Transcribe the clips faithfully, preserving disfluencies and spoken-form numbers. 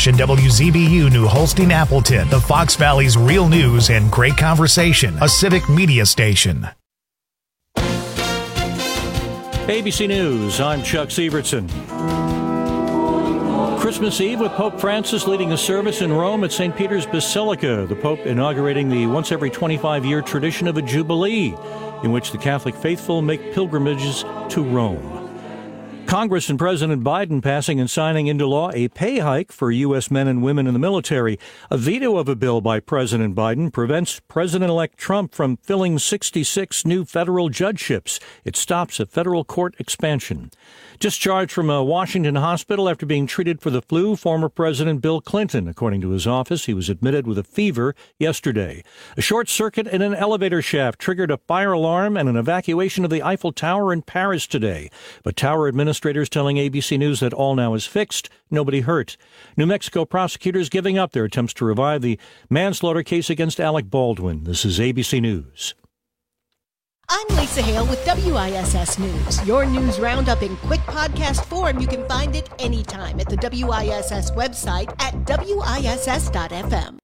station W Z B U New Holstein Appleton, the Fox Valley's real news and great conversation, a civic media station. A B C News, I'm Chuck Sievertson. Christmas Eve with Pope Francis leading a service in Rome at Saint Peter's Basilica. The Pope inaugurating the once every twenty-five year tradition of a Jubilee, in which the Catholic faithful make pilgrimages to Rome. Congress and President Biden passing and signing into law a pay hike for U S men and women in the military. A veto of a bill by President Biden prevents President-elect Trump from filling sixty-six new federal judgeships. It stops a federal court expansion. Discharged from a Washington hospital after being treated for the flu, former President Bill Clinton. According to his office, he was admitted with a fever yesterday. A short circuit in an elevator shaft triggered a fire alarm and an evacuation of the Eiffel Tower in Paris today. But tower administrators telling A B C News that all now is fixed, nobody hurt. New Mexico prosecutors giving up their attempts to revive the manslaughter case against Alec Baldwin. This is A B C News. I'm Lisa Hale with W I S S News. Your news roundup in quick podcast form. You can find it anytime at the W I S S website at W I S S dot F M.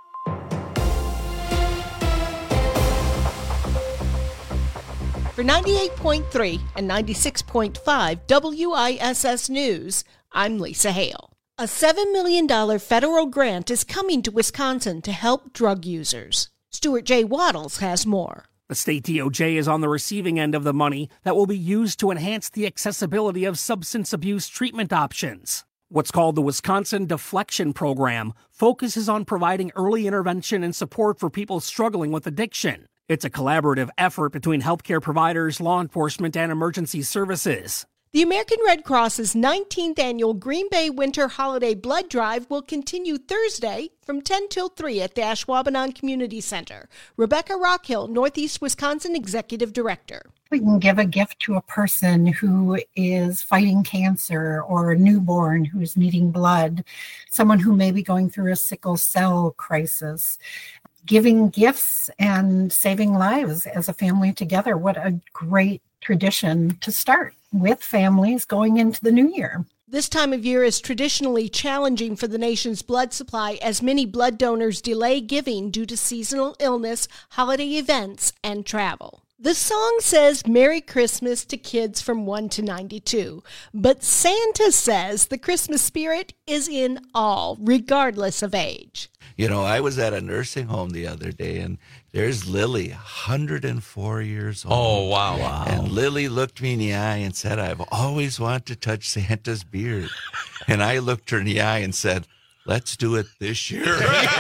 For ninety-eight point three and ninety-six point five W I S S News, I'm Lisa Hale. A seven million dollars federal grant is coming to Wisconsin to help drug users. Stuart J. Waddles has more. The state D O J is on the receiving end of the money that will be used to enhance the accessibility of substance abuse treatment options. What's called the Wisconsin Deflection Program focuses on providing early intervention and support for people struggling with addiction. It's a collaborative effort between healthcare providers, law enforcement, and emergency services. The American Red Cross's nineteenth annual Green Bay Winter Holiday Blood Drive will continue Thursday from ten till three at the Ashwaubenon Community Center. Rebecca Rockhill, Northeast Wisconsin Executive Director. We can give a gift to a person who is fighting cancer or a newborn who's needing blood, someone who may be going through a sickle cell crisis. Giving gifts and saving lives as a family together. What a great tradition to start with families going into the new year. This time of year is traditionally challenging for the nation's blood supply as many blood donors delay giving due to seasonal illness, holiday events, and travel. The song says Merry Christmas to kids from one to ninety-two, but Santa says the Christmas spirit is in all, regardless of age. You know, I was at a nursing home the other day, and there's Lily, one hundred four years old. Oh, wow. wow. And Lily looked me in the eye and said, I've always wanted to touch Santa's beard. And I looked her in the eye and said, let's do it this year.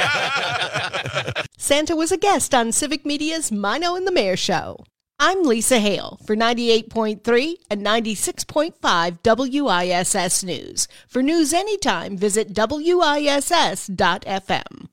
Santa was a guest on Civic Media's Mino and the Mayor Show. I'm Lisa Hale for ninety-eight point three and ninety-six point five W I S S News. For news anytime, visit W I S S dot F M.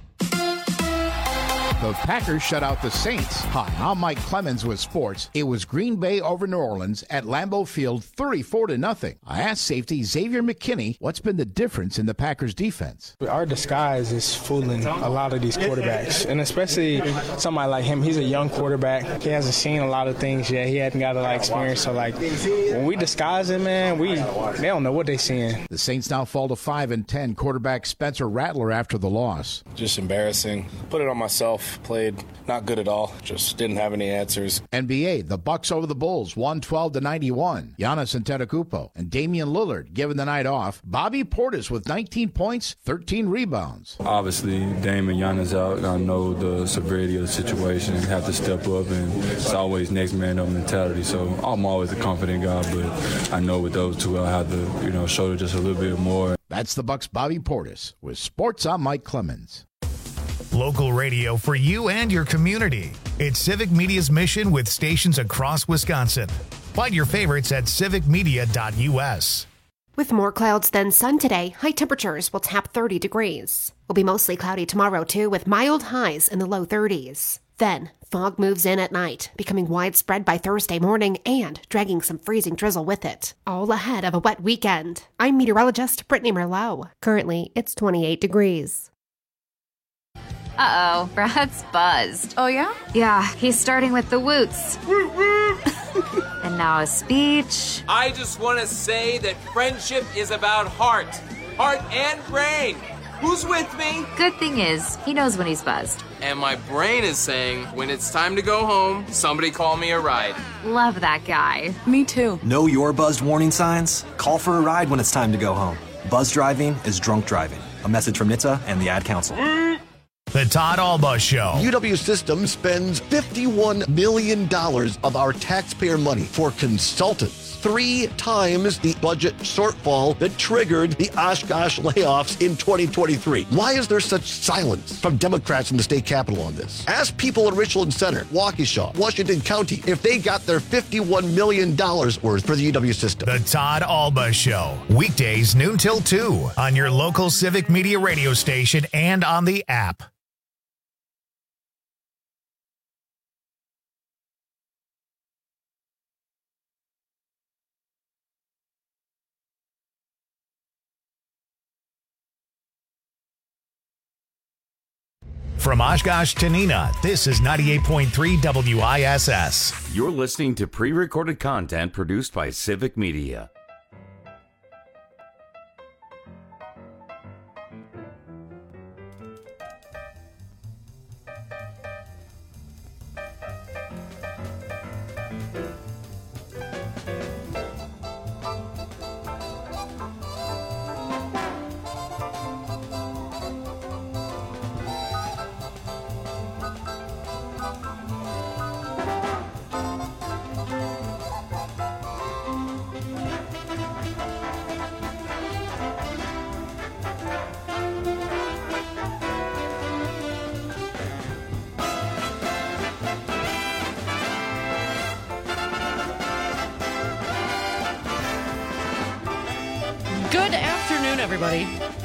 The Packers shut out the Saints. Hi, I'm Mike Clemens with sports. It was Green Bay over New Orleans at Lambeau Field, thirty-four to nothing. I asked safety Xavier McKinney what's been the difference in the Packers defense. Our disguise is fooling a lot of these quarterbacks, and especially somebody like him. He's a young quarterback. He hasn't seen a lot of things yet. He hadn't got a lot of experience. So, like, when we disguise him, man, we they don't know what they're seeing. The Saints now fall to five and ten. Quarterback Spencer Rattler after the loss. Just embarrassing. Put it on myself. Played not good at all. Just didn't have any answers. N B A, the Bucks over the Bulls, one twelve to ninety-one. Giannis Antetokounmpo and Damian Lillard given the night off. Bobby Portis with nineteen points, thirteen rebounds. Obviously, Dame and Giannis out. I know the severity of the situation and have to step up, and it's always next man up mentality. So I'm always a confident guy, but I know with those two, I'll have to, you know, shoulder just a little bit more. That's the Bucks' Bobby Portis. With sports, I'm Mike Clemens. Local radio for you and your community. It's Civic Media's mission with stations across Wisconsin. Find your favorites at civic media dot U S. With more clouds than sun today, high temperatures will tap thirty degrees. It'll be mostly cloudy tomorrow, too, with mild highs in the low thirties. Then, fog moves in at night, becoming widespread by Thursday morning and dragging some freezing drizzle with it. All ahead of a wet weekend. I'm meteorologist Brittany Merlot. Currently, it's twenty-eight degrees. Uh-oh, Brad's buzzed. Oh, yeah? Yeah, he's starting with the woots. And now a speech. I just want to say that friendship is about heart. heart, and brain. Who's with me? Good thing is, he knows when he's buzzed. And my brain is saying, when it's time to go home, somebody call me a ride. Love that guy. Me too. Know your buzzed warning signs? Call for a ride when it's time to go home. Buzz driving is drunk driving. A message from N H T S A and the Ad Council. The Todd Alba Show. U W Systems spends fifty-one million dollars of our taxpayer money for consultants. Three times the budget shortfall that triggered the Oshkosh layoffs in twenty twenty-three. Why is there such silence from Democrats in the state capitol on this? Ask people in Richland Center, Waukesha, Washington County, if they got their fifty-one million dollars worth for the U W system. The Todd Alba Show. Weekdays noon till two on your local Civic Media radio station and on the app. From Oshkosh to Neenah, this is ninety-eight point three W I S S. You're listening to pre-recorded content produced by Civic Media. Good afternoon, everybody.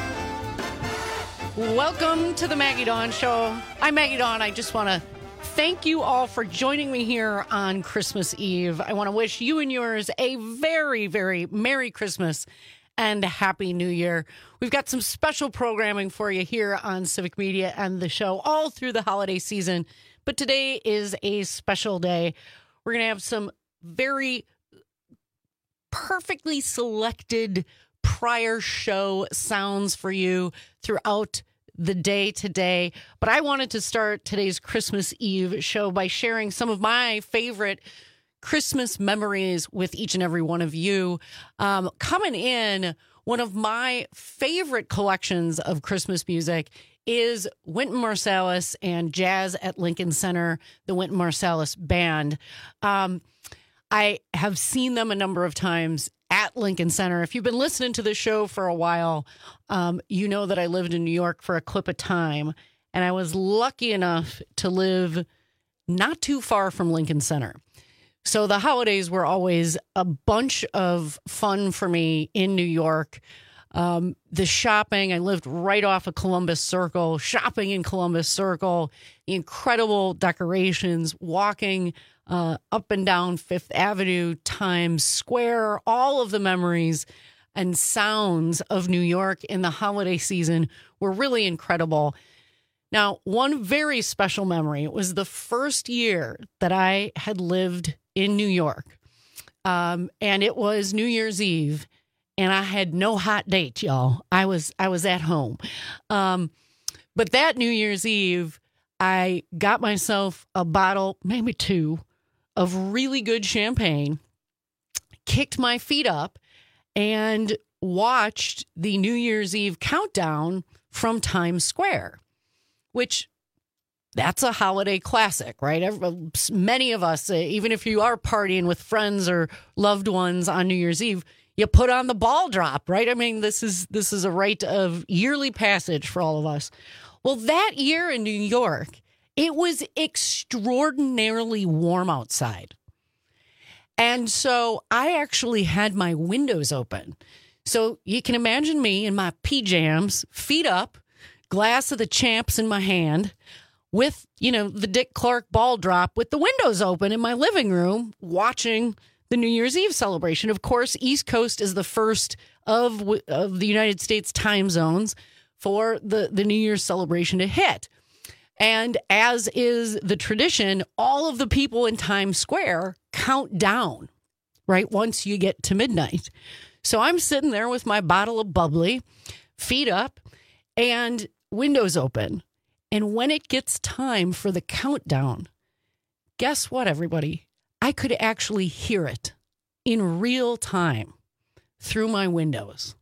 Welcome to the Maggie Dawn Show. I'm Maggie Dawn. I just want to thank you all for joining me here on Christmas Eve. I want to wish you and yours a very, very Merry Christmas and Happy New Year. We've got some special programming for you here on Civic Media and the show all through the holiday season. But today is a special day. We're going to have some very perfectly selected prior show sounds for you throughout the day today. But I wanted to start today's Christmas Eve show by sharing some of my favorite Christmas memories with each and every one of you. Um, coming in, one of my favorite collections of Christmas music is Wynton Marsalis and Jazz at Lincoln Center, the Wynton Marsalis Band. Um, I have seen them a number of times at Lincoln Center. If you've been listening to the show for a while, um, you know that I lived in New York for a clip of time, and I was lucky enough to live not too far from Lincoln Center. So the holidays were always a bunch of fun for me in New York. Um, the shopping, I lived right off of Columbus Circle, shopping in Columbus Circle, the incredible decorations, walking uh, up and down Fifth Avenue, Times Square, all of the memories and sounds of New York in the holiday season were really incredible. Now, one very special memory, it was the first year that I had lived in New York, um, and it was New Year's Eve. And I had no hot date, y'all. I was I was at home. Um, but that New Year's Eve, I got myself a bottle, maybe two, of really good champagne, kicked my feet up, and watched the New Year's Eve countdown from Times Square, which that's a holiday classic, right? Every, many of us, even if you are partying with friends or loved ones on New Year's Eve, you put on the ball drop, right? I mean, this is this is a rite of yearly passage for all of us. Well, that year in New York, it was extraordinarily warm outside. And so I actually had my windows open. So you can imagine me in my P Js, feet up, glass of the champs in my hand, with, you know, the Dick Clark ball drop with the windows open in my living room, watching the New Year's Eve celebration. Of course, East Coast is the first of of the United States time zones for the, the New Year's celebration to hit. And as is the tradition, all of the people in Times Square count down, right, once you get to midnight. So I'm sitting there with my bottle of bubbly, feet up and windows open. And when it gets time for the countdown, guess what, everybody? I could actually hear it in real time through my windows.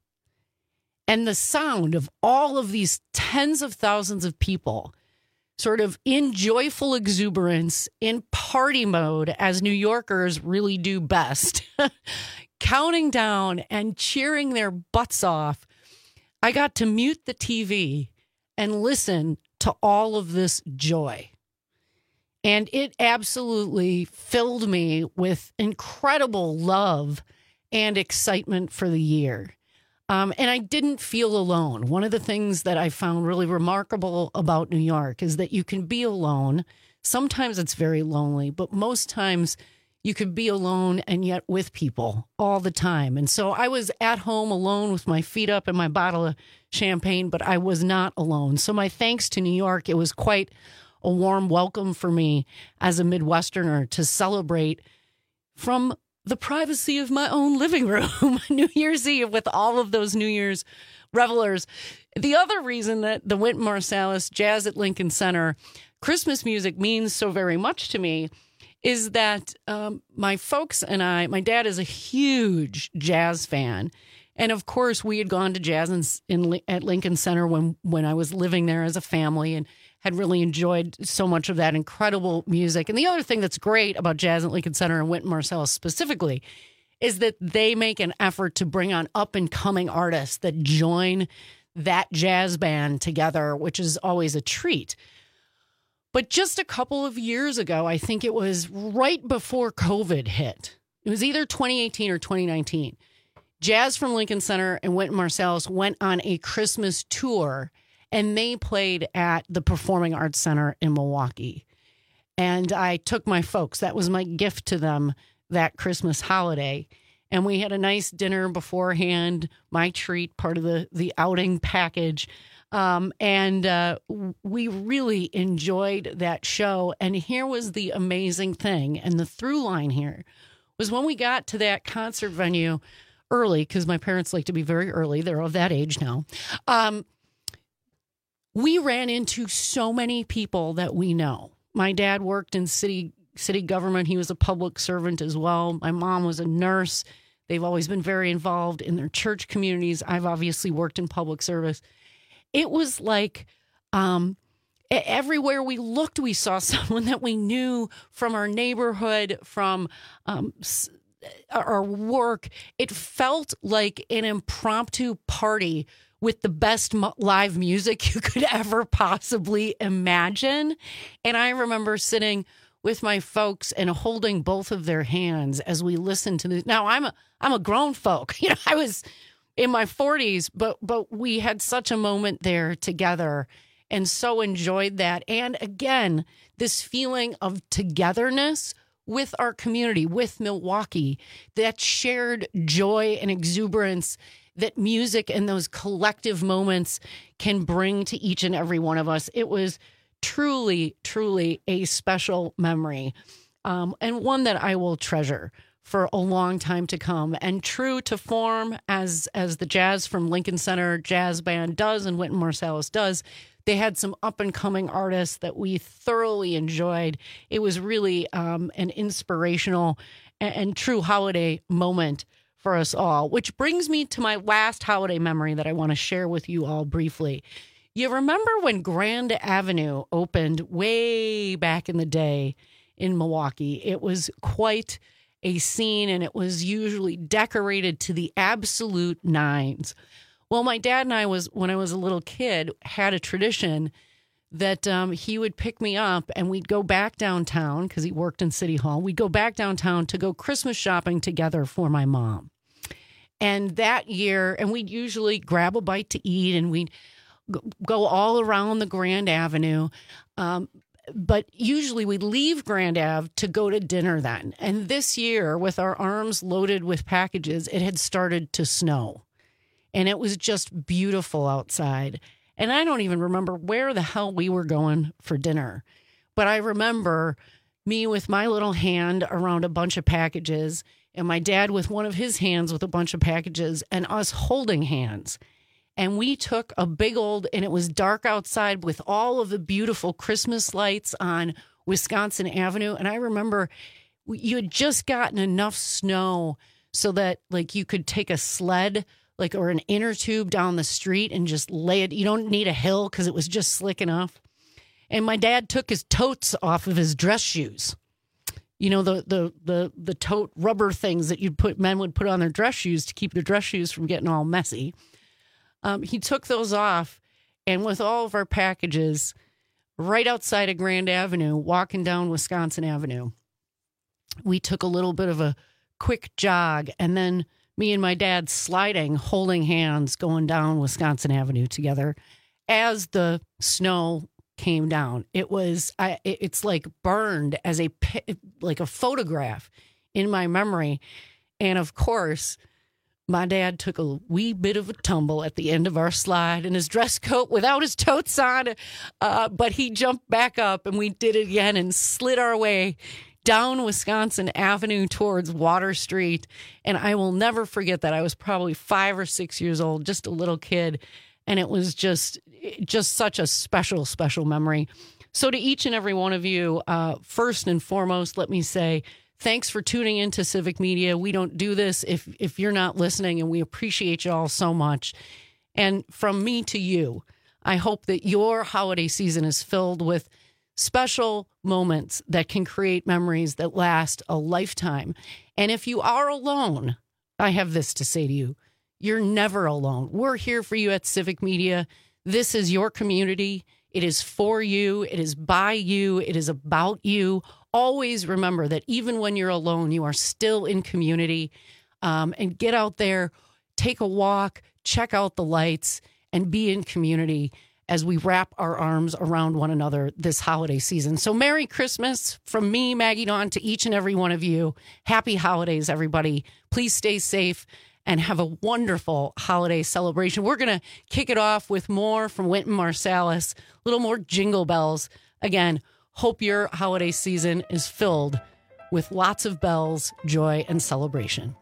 And the sound of all of these tens of thousands of people sort of in joyful exuberance, in party mode, as New Yorkers really do best, counting down and cheering their butts off. I got to mute the T V and listen to all of this joy. And it absolutely filled me with incredible love and excitement for the year. Um, and I didn't feel alone. One of the things that I found really remarkable about New York is that you can be alone. Sometimes it's very lonely, but most times you can be alone and yet with people all the time. And so I was at home alone with my feet up and my bottle of champagne, but I was not alone. So my thanks to New York. It was quite a warm welcome for me as a Midwesterner to celebrate from the privacy of my own living room, New Year's Eve, with all of those New Year's revelers. The other reason that the Wynton Marsalis Jazz at Lincoln Center Christmas music means so very much to me is that um, my folks and I, my dad is a huge jazz fan. And of course, we had gone to jazz in, in, at Lincoln Center when, when I was living there as a family and had really enjoyed so much of that incredible music. And the other thing that's great about Jazz at Lincoln Center and Wynton Marsalis specifically is that they make an effort to bring on up-and-coming artists that join that jazz band together, which is always a treat. But just a couple of years ago, I think it was right before COVID hit. It was either twenty eighteen or twenty nineteen. Jazz from Lincoln Center and Wynton Marsalis went on a Christmas tour, and they played at the Performing Arts Center in Milwaukee. And I took my folks. That was my gift to them that Christmas holiday. And we had a nice dinner beforehand, my treat, part of the, the outing package. Um, and uh, we really enjoyed that show. And here was the amazing thing. And the through line here was when we got to that concert venue early, because my parents like to be very early. They're of that age now. Um, we ran into so many people that we know. My dad worked in city city government. He was a public servant as well. My mom was a nurse. They've always been very involved in their church communities. I've obviously worked in public service. It was like um, everywhere we looked, we saw someone that we knew from our neighborhood, from um, our work. It felt like an impromptu party with the best live music you could ever possibly imagine. And I remember sitting with my folks and holding both of their hands as we listened to this. Now I'm a, I'm a grown folk. You know, I was in my forties, but but we had such a moment there together and so enjoyed that. And again, this feeling of togetherness with our community, with Milwaukee, that shared joy and exuberance that music and those collective moments can bring to each and every one of us. It was truly, truly a special memory, um, and one that I will treasure for a long time to come. And true to form, as as the Jazz from Lincoln Center Jazz Band does and Wynton Marsalis does, they had some up-and-coming artists that we thoroughly enjoyed. It was really um, an inspirational and, and true holiday moment for us all, which brings me to my last holiday memory that I want to share with you all briefly. You remember when Grand Avenue opened way back in the day in Milwaukee? It was quite a scene, and it was usually decorated to the absolute nines. Well, my dad and I was, when I was a little kid, had a tradition that um, he would pick me up and we'd go back downtown because he worked in City Hall. We'd go back downtown to go Christmas shopping together for my mom. And that year, and we'd usually grab a bite to eat and we'd go all around the Grand Avenue. Um, but usually we'd leave Grand Ave to go to dinner then. And this year, with our arms loaded with packages, it had started to snow. And it was just beautiful outside. And I don't even remember where the hell we were going for dinner. But I remember me with my little hand around a bunch of packages and my dad with one of his hands with a bunch of packages and us holding hands. And we took a big old, and it was dark outside with all of the beautiful Christmas lights on Wisconsin Avenue. And I remember you had just gotten enough snow so that like you could take a sled, like, or an inner tube down the street and just lay it. You don't need a hill because it was just slick enough. And my dad took his totes off of his dress shoes. You know, the the the the tote rubber things that you'd put men would put on their dress shoes to keep their dress shoes from getting all messy. Um, he took those off, and with all of our packages, right outside of Grand Avenue, walking down Wisconsin Avenue, we took a little bit of a quick jog, and then me and my dad sliding, holding hands, going down Wisconsin Avenue together as the snow came down. It was, I, it's like burned as a, like a photograph in my memory. And of course, my dad took a wee bit of a tumble at the end of our slide in his dress coat without his totes on. Uh, but he jumped back up and we did it again and slid our way down Wisconsin Avenue towards Water Street. And I will never forget that. I was probably five or six years old, just a little kid. And it was just, just such a special, special memory. So to each and every one of you, uh, first and foremost, let me say, thanks for tuning into Civic Media. We don't do this if, if you're not listening, and we appreciate you all so much. And from me to you, I hope that your holiday season is filled with special moments that can create memories that last a lifetime. And if you are alone, I have this to say to you. You're never alone. We're here for you at Civic Media. This is your community. It is for you. It is by you. It is about you. Always remember that even when you're alone, you are still in community. Um, and get out there, take a walk, check out the lights, and be in community as we wrap our arms around one another this holiday season. So Merry Christmas from me, Maggie Dawn, to each and every one of you. Happy holidays, everybody. Please stay safe and have a wonderful holiday celebration. We're going to kick it off with more from Wynton Marsalis, a little more Jingle Bells. Again, hope your holiday season is filled with lots of bells, joy, and celebration.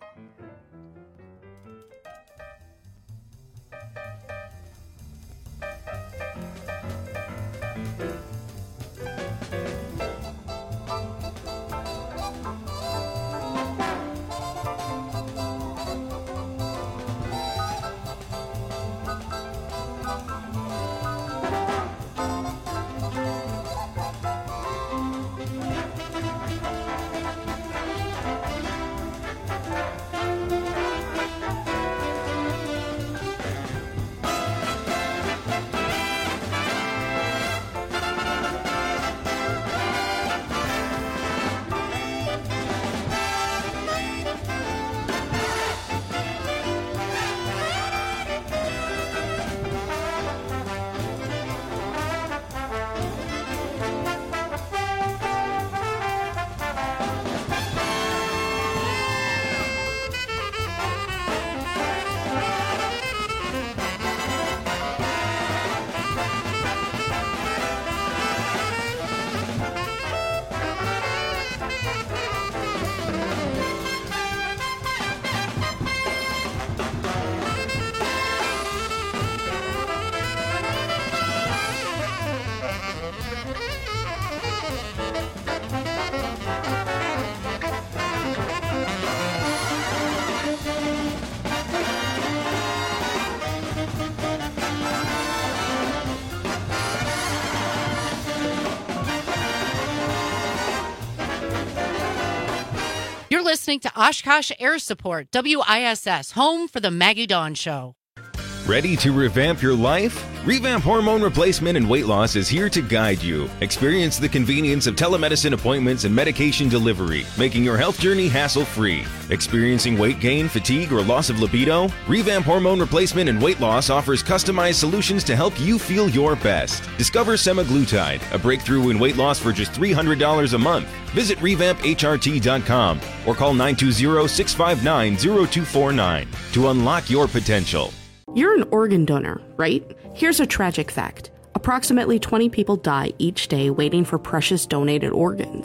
Listening to Oshkosh Air Support, W I S S, home for the Maggie Dawn Show. Ready to revamp your life? Revamp Hormone Replacement and Weight Loss is here to guide you. Experience the convenience of telemedicine appointments and medication delivery, making your health journey hassle-free. Experiencing weight gain, fatigue, or loss of libido? Revamp Hormone Replacement and Weight Loss offers customized solutions to help you feel your best. Discover semaglutide, a breakthrough in weight loss for just three hundred dollars a month. Visit revamp H R T dot com or call nine two zero, six five nine, zero two four nine to unlock your potential. You're an organ donor, right? Here's a tragic fact. Approximately twenty people die each day waiting for precious donated organs.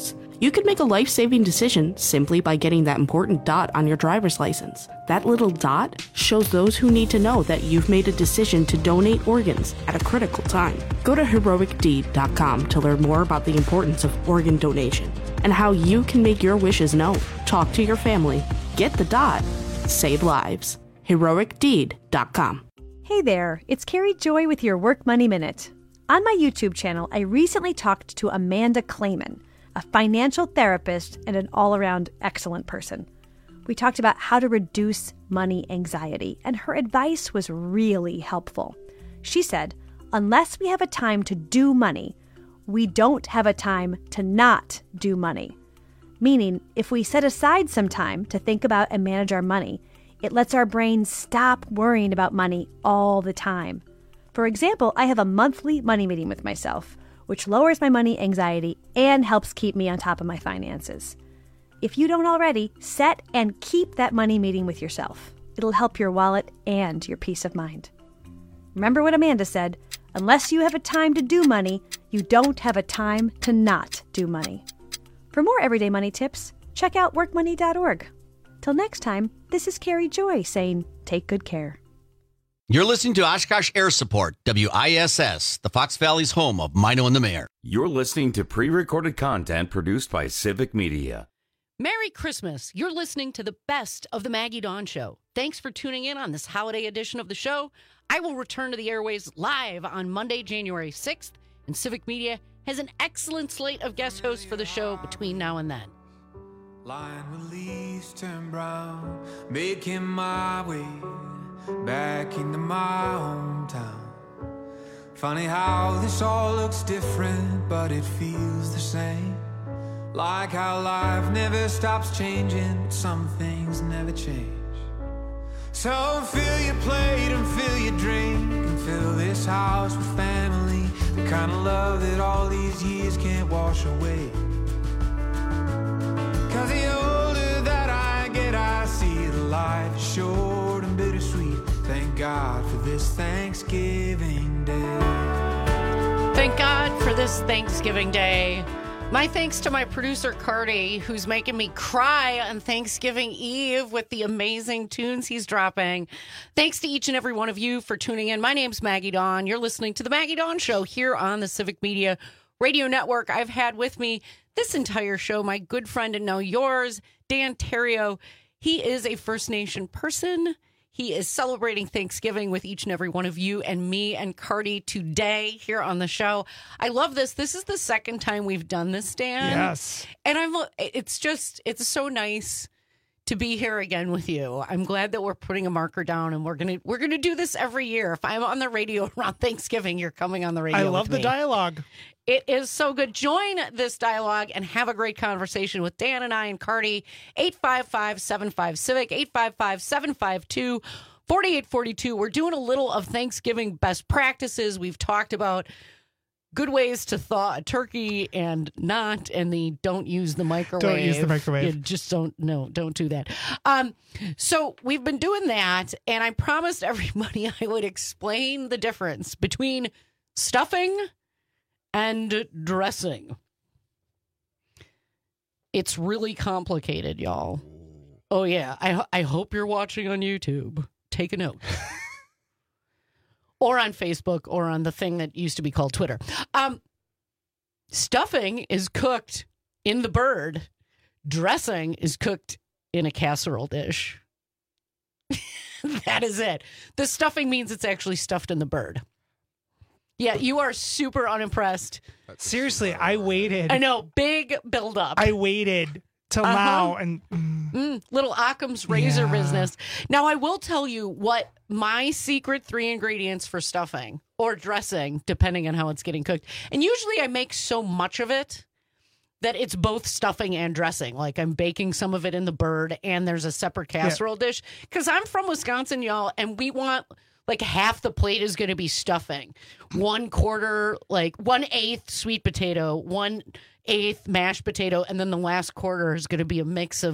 You could make a life-saving decision simply by getting that important dot on your driver's license. That little dot shows those who need to know that you've made a decision to donate organs at a critical time. Go to heroic deed dot com to learn more about the importance of organ donation and how you can make your wishes known. Talk to your family. Get the dot. Save lives. heroic deed dot com. Hey there, it's Carrie Joy with your Work Money Minute. On my YouTube channel, I recently talked to Amanda Clayman, a financial therapist and an all-around excellent person. We talked about how to reduce money anxiety, and her advice was really helpful. She said, unless we have a time to do money, we don't have a time to not do money. Meaning, if we set aside some time to think about and manage our money, it lets our brain stop worrying about money all the time. For example, I have a monthly money meeting with myself, which lowers my money anxiety and helps keep me on top of my finances. If you don't already, set and keep that money meeting with yourself. It'll help your wallet and your peace of mind. Remember what Amanda said, unless you have a time to do money, you don't have a time to not do money. For more everyday money tips, check out work money dot org. Till next time, this is Carrie Joy saying, take good care. You're listening to Oshkosh Air Support, W I S S, the Fox Valley's home of Mino and the Mayor. You're listening to pre-recorded content produced by Civic Media. Merry Christmas. You're listening to the best of the Maggie Dawn Show. Thanks for tuning in on this holiday edition of the show. I will return to the airways live on Monday, January sixth, and Civic Media has an excellent slate of guest hosts for the show between now and then. Line with leaves turn brown, making my way back into my hometown. Funny how this all looks different, but it feels the same. Like how life never stops changing, but some things never change. So fill your plate and fill your drink and fill this house with family, the kind of love that all these years can't wash away. Cause the older that I get, I see the life is short and bittersweet. Thank God for this Thanksgiving Day. Thank God for this Thanksgiving Day. My thanks to my producer, Cardi, who's making me cry on Thanksgiving Eve with the amazing tunes he's dropping. Thanks to each and every one of you for tuning in. My name's Maggie Dawn. You're listening to The Maggie Dawn Show here on the Civic Media Radio Network. I've had with me this entire show my good friend and now yours, Dan Terrio. He is a First Nation person. He is celebrating Thanksgiving with each and every one of you and me and Cardi today here on the show. I love this. This is the second time we've done this, Dan. Yes. And I'm. It's just, it's so nice to be here again with you. I'm glad that we're putting a marker down and we're going to we're gonna do this every year. If I'm on the radio around Thanksgiving, you're coming on the radio. I love with the me. dialogue. It is so good. Join this dialogue and have a great conversation with Dan and I and Cardi. eight five five, seven five, CIVIC, eight five five, seven five two, four eight four two. We're doing a little of Thanksgiving best practices. We've talked about good ways to thaw a turkey and not, and the don't use the microwave. Don't use the microwave. You just don't, no, don't do that. Um, so we've been doing that, and I promised everybody I would explain the difference between stuffing and dressing. It's really complicated, y'all. Oh, yeah. I, I hope you're watching on YouTube. Take a note. Or on Facebook, or on the thing that used to be called Twitter. Um, stuffing is cooked in the bird. Dressing is cooked in a casserole dish. That is it. The stuffing means it's actually stuffed in the bird. Yeah, you are super unimpressed. Seriously, I waited. I know, big buildup. I waited till Uh-huh. now, and Mm, little Occam's razor Yeah. business. Now, I will tell you what my secret three ingredients for stuffing or dressing, depending on how it's getting cooked. And usually I make so much of it that it's both stuffing and dressing. Like I'm baking some of it in the bird and there's a separate casserole dish. Because I'm from Wisconsin, y'all, and we want like half the plate is going to be stuffing. One quarter, like one eighth sweet potato, one eighth mashed potato, and then the last quarter is going to be a mix of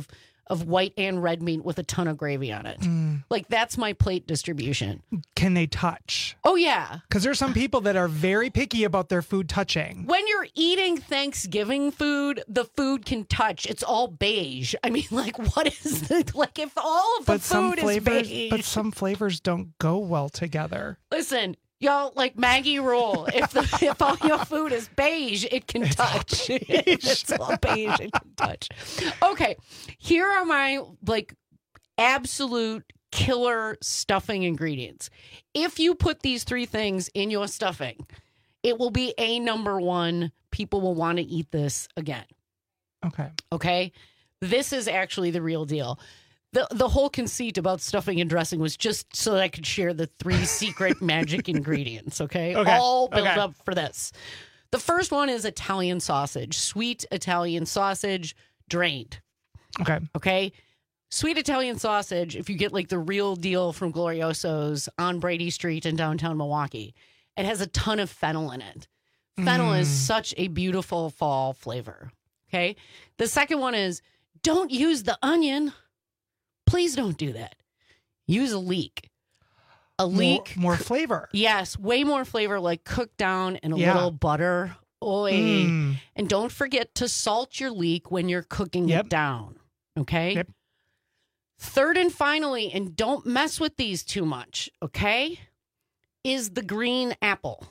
of white and red meat with a ton of gravy on it. Mm. Like, that's my plate distribution. Can they touch? Oh, yeah. Because there's some people that are very picky about their food touching. When you're eating Thanksgiving food, the food can touch. It's all beige. I mean, like, what is the, like, if all of the But some food is flavors, beige. but some flavors don't go well together. Listen, y'all, like Maggie rule. If the, if all your food is beige, it can It's touch. all beige. It's all beige. It can touch. Okay, here are my like absolute killer stuffing ingredients. If you put these three things in your stuffing, it will be a number one. People will want to eat this again. Okay. Okay. This is actually the real deal. The the whole conceit about stuffing and dressing was just so that I could share the three secret magic ingredients, okay? Okay. All built Okay. up for this. The first one is Italian sausage, sweet Italian sausage, drained. Okay. Okay? Sweet Italian sausage, if you get like the real deal from Glorioso's on Brady Street in downtown Milwaukee, it has a ton of fennel in it. Fennel is Mm. such a beautiful fall flavor. Okay? The second one is don't use the onion. Please don't do that. Use a leek. A leek. More, more flavor. Yes, way more flavor, like cooked down in a Yeah. little butter. Oy. Mm. And don't forget to salt your leek when you're cooking Yep. it down. Okay? Yep. Third and finally, and don't mess with these too much, okay, is the green apple.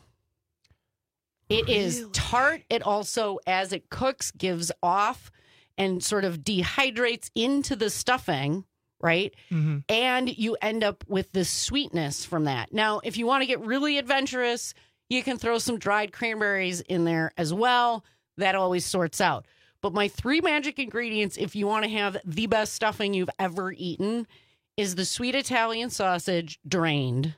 It is tart. It also, as it cooks, gives off and sort of dehydrates into the stuffing, right? Mm-hmm. And you end up with this sweetness from that. Now, if you want to get really adventurous, you can throw some dried cranberries in there as well. That always sorts out. But my three magic ingredients, if you want to have the best stuffing you've ever eaten, is the sweet Italian sausage drained.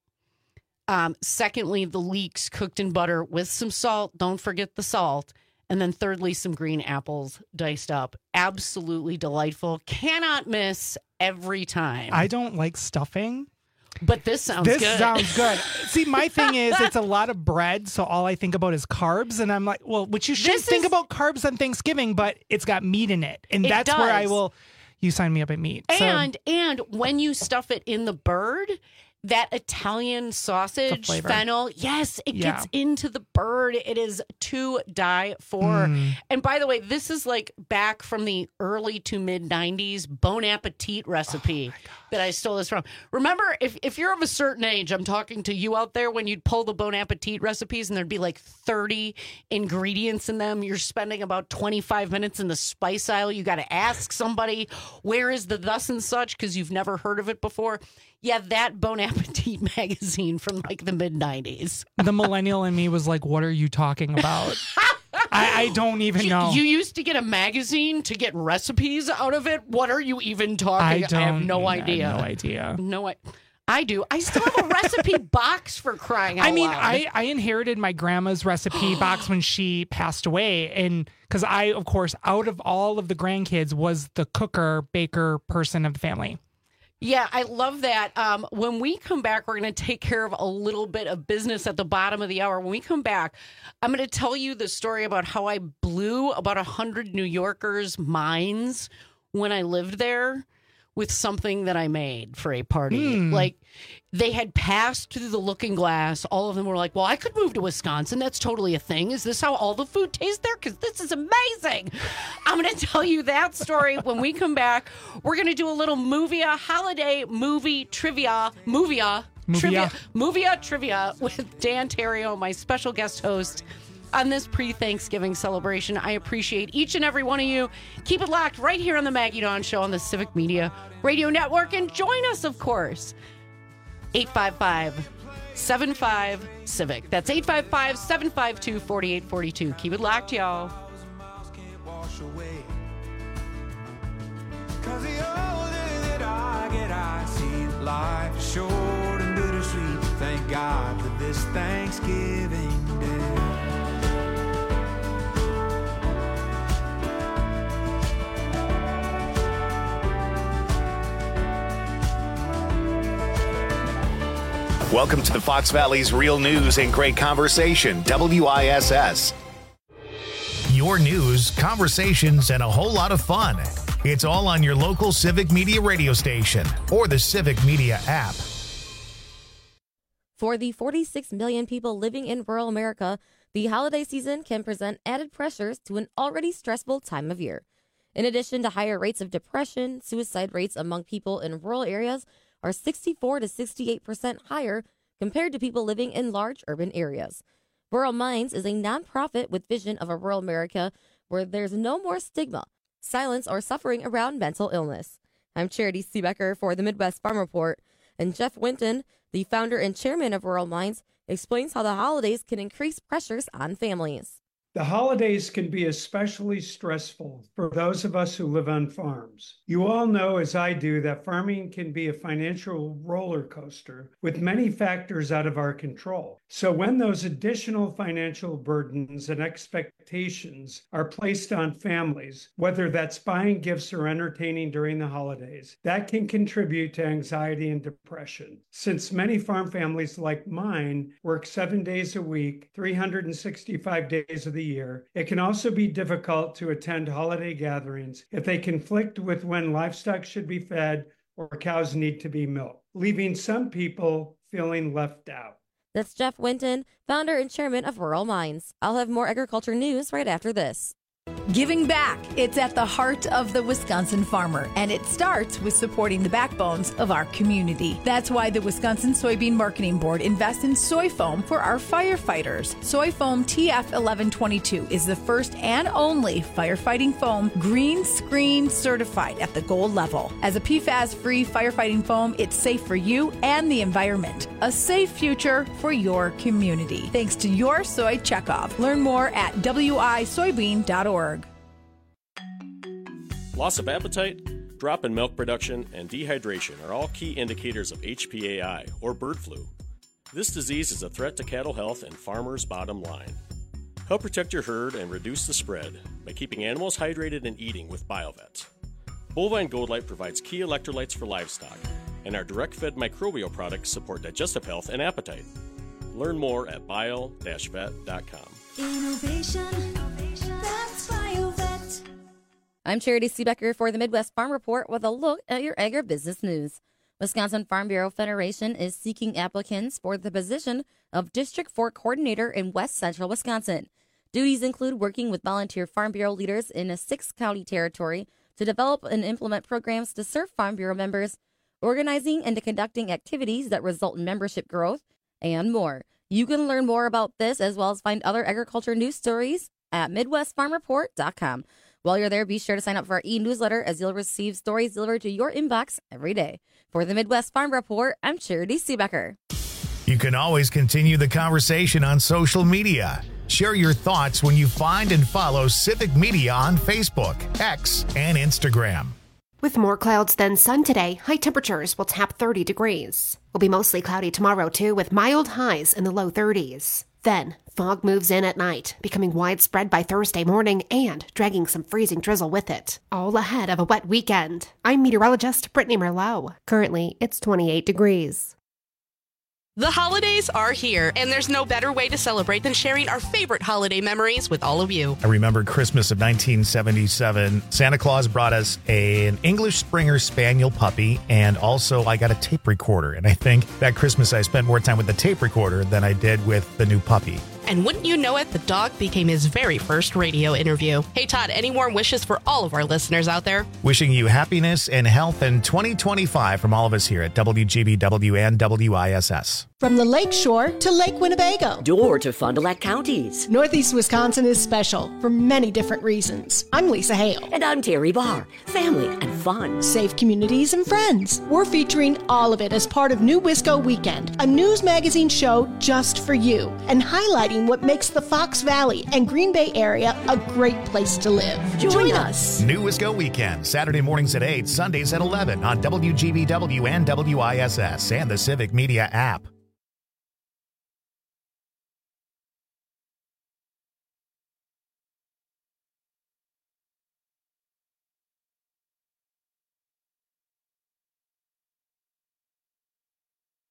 Um, secondly, the leeks cooked in butter with some salt. Don't forget the salt. And then thirdly, some green apples diced up. Absolutely delightful. Cannot miss every time. I don't like stuffing. But this sounds this good. sounds good. See, my thing is it's a lot of bread, so all I think about is carbs. And I'm like, well, which you should This think is- about carbs on Thanksgiving, but it's got meat in it. And It that's where I does. will, you sign me up at meat. So- And and when you stuff it in the bird, that Italian sausage flavor. fennel, yes, it Yeah. gets into the bird. It is to die for. Mm. And by the way, this is like back from the early to mid nineties Bon Appetit recipe that I stole this from. Remember, if, if you're of a certain age, I'm talking to you out there, when you'd pull the Bon Appetit recipes and there'd be like thirty ingredients in them. You're spending about twenty-five minutes in the spice aisle. You got to ask somebody, where is the thus and such? Because you've never heard of it before. Yeah, that Bon Appetit magazine from like the mid nineties. the millennial in me was like, what are you talking about? I, I don't even know. You used to get a magazine to get recipes out of it. What are you even I talking? don't. I have no I have idea. no idea. No, I, I do. I still have a recipe box for crying out I mean, loud. I, I inherited my grandma's recipe box when she passed away. And because I, of course, out of all of the grandkids, was the cooker, baker person of the family. Yeah, I love that. Um, when we come back, we're going to take care of a little bit of business at the bottom of the hour. When we come back, I'm going to tell you the story about how I blew about one hundred New Yorkers' minds when I lived there with something that I made for a party. Hmm. Like, they had passed through the looking glass. All of them were like, well, I could move to Wisconsin. That's totally a thing. Is this how all the food tastes there? Because this is amazing. I'm going to tell you that story when we come back. We're going to do a little Movia holiday movie trivia. Movia. Movia. Trivia. Movia trivia with Dan Terrio, my special guest host on this pre-Thanksgiving celebration. I appreciate each and every one of you. Keep it locked right here on the Maggie Dawn Show on the Civic Media Radio Network. And join us, of course, eight five five, seven five, CIVIC. That's eight five five, seven five two, four eight four two. Keep it locked, y'all. Cause the older that I get, I see life is short and bittersweet. Thank God for this Thanksgiving Day. Welcome to the Fox Valley's Real News and Great Conversation, W I S S. Your news, conversations, and a whole lot of fun. It's all on your local Civic Media radio station or the Civic Media app. For the forty-six million people living in rural America, the holiday season can present added pressures to an already stressful time of year. In addition to higher rates of depression, suicide rates among people in rural areas are sixty-four to sixty-eight percent higher compared to people living in large urban areas. Rural Minds is a nonprofit with vision of a rural America where there's no more stigma, silence, or suffering around mental illness. I'm Charity Seebecker for the Midwest Farm Report, and Jeff Winton, the founder and chairman of Rural Minds, explains how the holidays can increase pressures on families. The holidays can be especially stressful for those of us who live on farms. You all know, as I do, that farming can be a financial roller coaster with many factors out of our control. So when those additional financial burdens and expectations are placed on families, whether that's buying gifts or entertaining during the holidays, that can contribute to anxiety and depression. Since many farm families like mine work seven days a week, three hundred sixty-five days of the year, it can also be difficult to attend holiday gatherings if they conflict with when livestock should be fed or cows need to be milked, leaving some people feeling left out. That's Jeff Winton, founder and chairman of Rural Minds. I'll have more agriculture news right after this. Giving back. It's at the heart of the Wisconsin farmer, and it starts with supporting the backbones of our community. That's why the Wisconsin Soybean Marketing Board invests in soy foam for our firefighters. Soy foam T F eleven twenty-two is the first and only firefighting foam green screen certified at the gold level. As a P FAS-free firefighting foam, it's safe for you and the environment. A safe future for your community. Thanks to your soy checkoff. Learn more at w i soybean dot org. Loss of appetite, drop in milk production, and dehydration are all key indicators of H P A I, or bird flu. This disease is a threat to cattle health and farmers' bottom line. Help protect your herd and reduce the spread by keeping animals hydrated and eating with BioVet. Bovine Gold Light provides key electrolytes for livestock, and our direct-fed microbial products support digestive health and appetite. Learn more at bio dash vet dot com. Innovation, that's BioVet. I'm Charity Seebecker for the Midwest Farm Report with a look at your agribusiness news. Wisconsin Farm Bureau Federation is seeking applicants for the position of District four Coordinator in West Central Wisconsin. Duties include working with volunteer Farm Bureau leaders in a six-county territory to develop and implement programs to serve Farm Bureau members, organizing and conducting activities that result in membership growth, and more. You can learn more about this as well as find other agriculture news stories at midwest farm report dot com. While you're there, be sure to sign up for our e-newsletter as you'll receive stories delivered to your inbox every day. For the Midwest Farm Report, I'm Charity Seebecker. You can always continue the conversation on social media. Share your thoughts when you find and follow Civic Media on Facebook, X, and Instagram. With more clouds than sun today, high temperatures will tap thirty degrees. Will be mostly cloudy tomorrow, too, with mild highs in the low thirties. Then, fog moves in at night, becoming widespread by Thursday morning and dragging some freezing drizzle with it. All ahead of a wet weekend. I'm meteorologist Brittany Merlot. Currently, it's twenty-eight degrees. The holidays are here, and there's no better way to celebrate than sharing our favorite holiday memories with all of you. I remember Christmas of nineteen seventy-seven. Santa Claus brought us a, an English Springer Spaniel puppy, and also I got a tape recorder. And I think that Christmas I spent more time with the tape recorder than I did with the new puppy. And wouldn't you know it, the dog became his very first radio interview. Hey, Todd, any warm wishes for all of our listeners out there? Wishing you happiness and health in twenty twenty-five from all of us here at W G B W and W I S S. From the Lake Shore to Lake Winnebago. Door to Fond du Lac counties. Northeast Wisconsin is special for many different reasons. I'm Lisa Hale. And I'm Terry Barr. Family and fun. Safe communities and friends. We're featuring all of it as part of New Wisco Weekend, a news magazine show just for you, and highlighting what makes the Fox Valley and Green Bay area a great place to live. Join, Join us. New Wisco Weekend, Saturday mornings at eight, Sundays at eleven on W G B W and W I S S and the Civic Media app.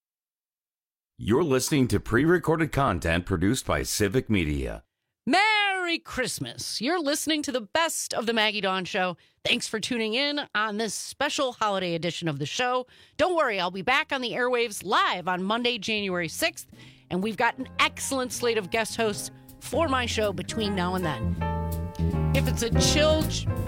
You're listening to pre-recorded content produced by Civic Media. Merry Merry Christmas. You're listening to the best of the Maggie Dawn Show. Thanks for tuning in on this special holiday edition of the show. Don't worry, I'll be back on the airwaves live on Monday, January sixth, and we've got an excellent slate of guest hosts for my show between now and then. If it's a chill...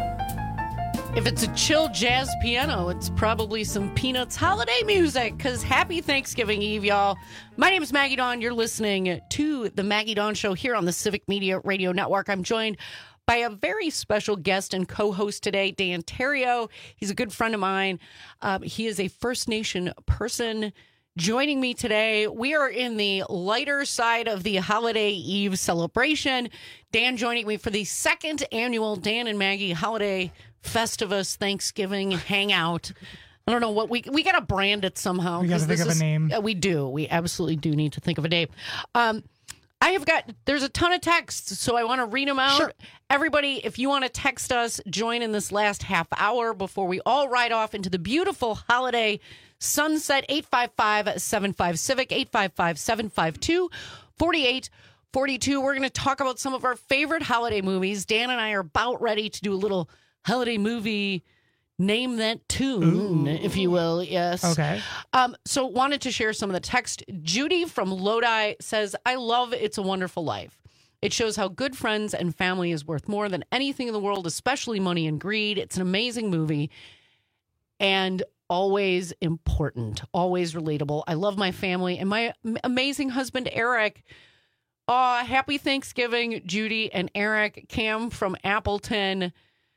If it's a chill jazz piano, it's probably some Peanuts holiday music, because happy Thanksgiving Eve, y'all. My name is Maggie Dawn. You're listening to the Maggie Dawn Show here on the Civic Media Radio Network. I'm joined by a very special guest and co-host today, Dan Terrio. He's a good friend of mine. Um, he is a First Nation person. Joining me today, we are in the lighter side of the holiday eve celebration. Dan joining me for the second annual Dan and Maggie Holiday Festivus Thanksgiving Hangout. I don't know what we we got to brand it somehow. We got to think of is, a name. Uh, we do. We absolutely do need to think of a name. Um, I have got, there's a ton of texts, so I want to read them out. Sure. Everybody, if you want to text us, join in this last half hour before we all ride off into the beautiful holiday sunset. Eight five five, seven five, Civic, eight five five, seven five two, four eight four two. We're going to talk about some of our favorite holiday movies. Dan and I are about ready to do a little holiday movie, name that tune, Ooh. if you will. Yes. Okay. Um, so wanted to share some of the text. Judy from Lodi says, I love It's a Wonderful Life. It shows how good friends and family is worth more than anything in the world, especially money and greed. It's an amazing movie and always important, always relatable. I love my family and my amazing husband, Eric. Oh, happy Thanksgiving, Judy and Eric. Cam from Appleton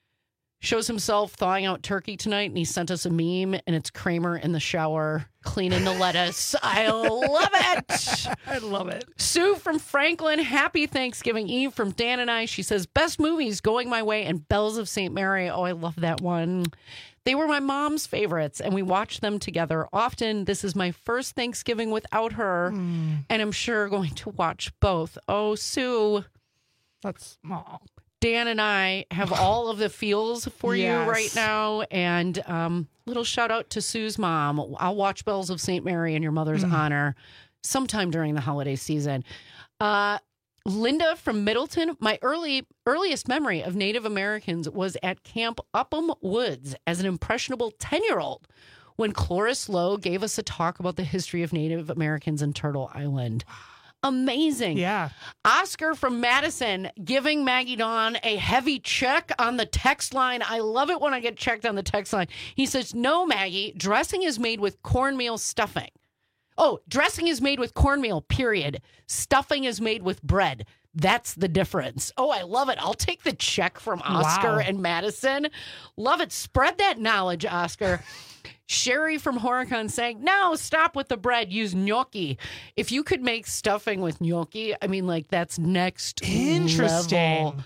shows himself thawing out turkey tonight, and he sent us a meme, and it's Kramer in the shower cleaning the lettuce. I love it. I love it. Sue from Franklin, happy Thanksgiving Eve from Dan and I. She says, best movies, Going My Way and Bells of Saint Mary. Oh, I love that one. They were my mom's favorites, and we watched them together often. This is my first Thanksgiving without her, mm. and I'm sure going to watch both. Oh, Sue. That's small. Dan and I have all of the feels for yes. you right now. And um, little shout out to Sue's mom. I'll watch Bells of Saint Mary in your mother's mm. honor sometime during the holiday season. Uh, Linda from Middleton. My early earliest memory of Native Americans was at Camp Upham Woods as an impressionable ten-year-old when Cloris Lowe gave us a talk about the history of Native Americans in Turtle Island. Amazing. Yeah. Oscar from Madison giving Maggie Dawn a heavy check on the text line. I love it when I get checked on the text line. He says, no, Maggie, dressing is made with cornmeal stuffing. Oh, dressing is made with cornmeal, period. Stuffing is made with bread. That's the difference. Oh, I love it. I'll take the check from Oscar wow. and Madison. Love it. Spread that knowledge, Oscar. Sherry from Horicon saying, no, stop with the bread. Use gnocchi. If you could make stuffing with gnocchi, I mean, like, that's next Interesting. level.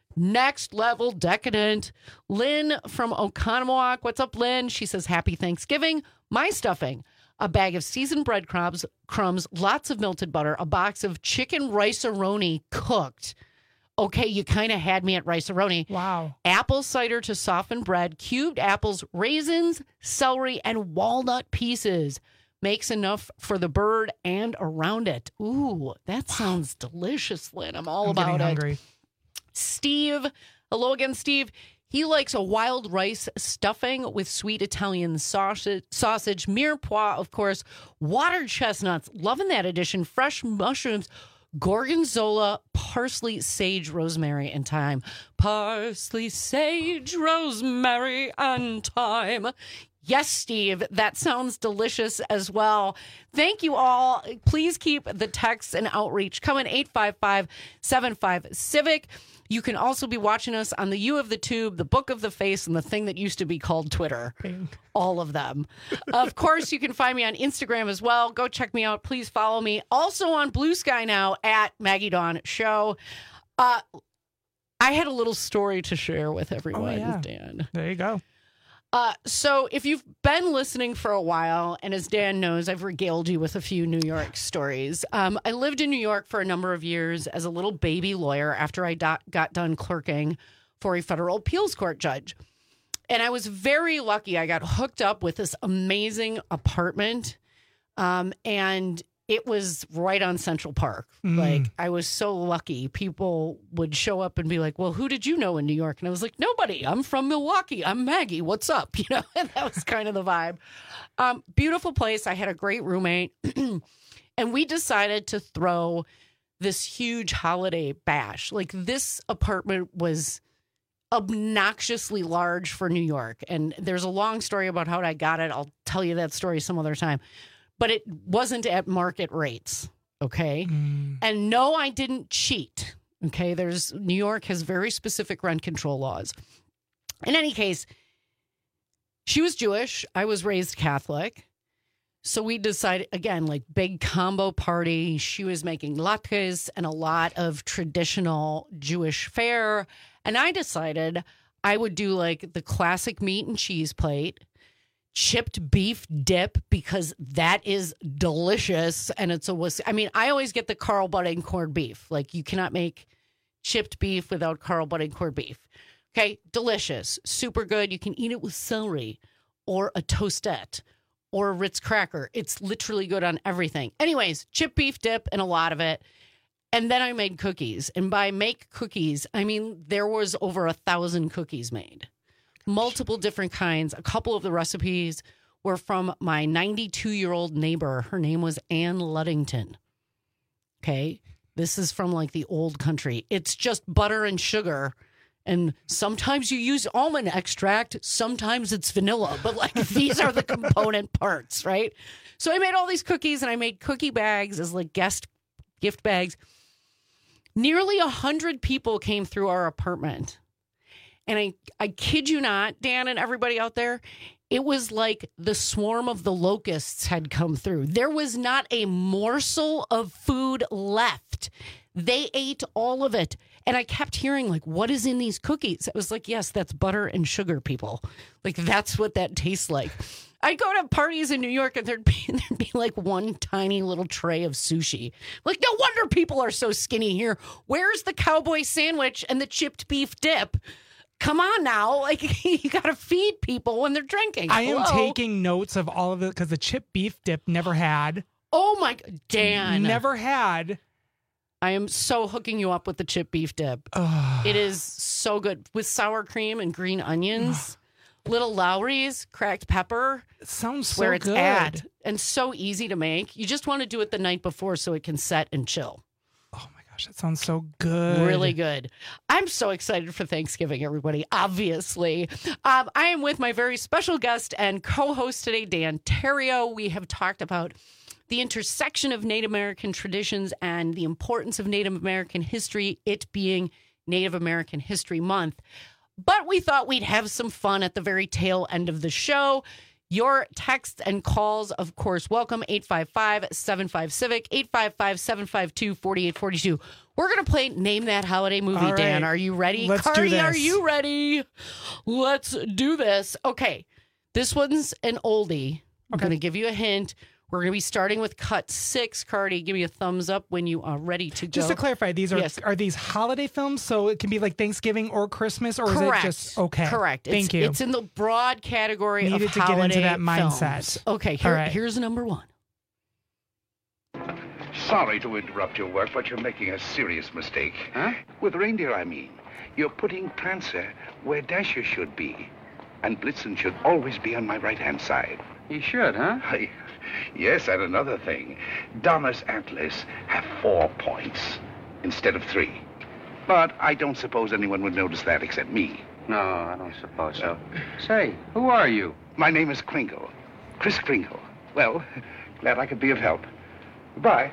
Next level decadent. Lynn from Oconomowoc. What's up, Lynn? She says, happy Thanksgiving. My stuffing. A bag of seasoned breadcrumbs, crumbs, lots of melted butter, a box of chicken rice-a-roni cooked. Okay, you kind of had me at rice-a-roni. Wow. Apple cider to soften bread, cubed apples, raisins, celery, and walnut pieces. Makes enough for the bird and around it. Ooh, that wow. sounds delicious, Lynn. I'm all I'm about it. Hungry. Steve, hello again, Steve. He likes a wild rice stuffing with sweet Italian sausage, sausage, mirepoix, of course, water chestnuts. Loving that addition. Fresh mushrooms, gorgonzola, parsley, sage, rosemary, and thyme. Parsley, sage, rosemary, and thyme. Yes, Steve, that sounds delicious as well. Thank you all. Please keep the texts and outreach coming. eight five five, seven five, Civic. You can also be watching us on the U of the Tube, the Book of the Face, and the thing that used to be called Twitter. All of them. Of course, you can find me on Instagram as well. Go check me out. Please follow me. Also on Blue Sky now at Maggie Dawn Show. Uh, I had a little story to share with everyone, oh, yeah. Dan. There you go. Uh, so if you've been listening for a while, and as Dan knows, I've regaled you with a few New York stories. Um, I lived in New York for a number of years as a little baby lawyer after I do- got done clerking for a federal appeals court judge. And I was very lucky. I got hooked up with this amazing apartment. Um, and it was right on Central Park. Mm. Like, I was so lucky. People would show up and be like, well, who did you know in New York? And I was like, nobody. I'm from Milwaukee. I'm Maggie. What's up? You know, and that was kind of the vibe. Um, beautiful place. I had a great roommate. And we decided to throw this huge holiday bash. Like, this apartment was obnoxiously large for New York. And there's a long story about how I got it. I'll tell you that story some other time. But it wasn't at market rates, okay? Mm. And no, I didn't cheat, okay? There's New York has very specific rent control laws. In any case, she was Jewish. I was raised Catholic. So we decided, again, like big combo party. She was making latkes and a lot of traditional Jewish fare. And I decided I would do like the classic meat and cheese plate, chipped beef dip, because that is delicious. And it's a wuss. I mean, I always get the Carl Budding corned beef. Like, you cannot make chipped beef without Carl Budding corned beef. Okay, delicious, super good. You can eat it with celery or a toastette or a Ritz cracker. It's literally good on everything. Anyways, chipped beef dip and a lot of it. And then I made cookies. And by make cookies, I mean there was over a thousand cookies made. Multiple different kinds. A couple of the recipes were from my ninety-two-year-old neighbor. Her name was Ann Luddington. Okay? This is from like the old country. It's just butter and sugar. And sometimes you use almond extract. Sometimes it's vanilla. But like these are the component parts, right? So I made all these cookies and I made cookie bags as like guest gift bags. Nearly a hundred people came through our apartment. And I, I kid you not, Dan and everybody out there, it was like the swarm of the locusts had come through. There was not a morsel of food left. They ate all of it. And I kept hearing, like, what is in these cookies? I was like, yes, that's butter and sugar, people. Like, that's what that tastes like. I'd go to parties in New York and there'd be, there'd be like one tiny little tray of sushi. Like, no wonder people are so skinny here. Where's the cowboy sandwich and the chipped beef dip? Come on now. Like, you got to feed people when they're drinking. I am Hello? taking notes of all of it because the chipped beef dip never had. Oh, my God. Dan. Never had. I am so hooking you up with the chipped beef dip. Ugh. It is so good with sour cream and green onions. Ugh. Little Lowry's, cracked pepper. It sounds so where it's good. at, and so easy to make. You just want to do it the night before so it can set and chill. Oh my gosh, that sounds so good. Really good. I'm so excited for Thanksgiving, everybody, obviously. Um, I am with my very special guest and co-host today, Dan Terrio. We have talked about the intersection of Native American traditions and the importance of Native American history, it being Native American History Month. But we thought we'd have some fun at the very tail end of the show. Your texts and calls, of course, welcome. eight five five, seven five, civic, eight five five, seven five two, four eight four two. We're going to play Name That Holiday Movie, All right. Dan. Are you ready? Let's Cardi, do this. Are you ready? Let's do this. Okay. This one's an oldie. I'm Okay. going to give you a hint. We're going to be starting with cut six. Cardi, give me a thumbs up when you are ready to go. Just to clarify, these are Yes. are these holiday films? So it can be like Thanksgiving or Christmas, or Correct. is it just okay? Correct. Thank it's, you. It's in the broad category Needed of to get holiday into that mindset. films. Okay, here, All right. here's number one. Sorry to interrupt your work, but you're making a serious mistake. Huh? With reindeer, I mean. You're putting Prancer where Dasher should be. And Blitzen should always be on my right-hand side. He should, huh? I, yes, and another thing. Donna's antlers have four points instead of three. But I don't suppose anyone would notice that except me. No, I don't suppose so. Say, who are you? My name is Kringle. Chris Kringle. Well, glad I could be of help. Bye.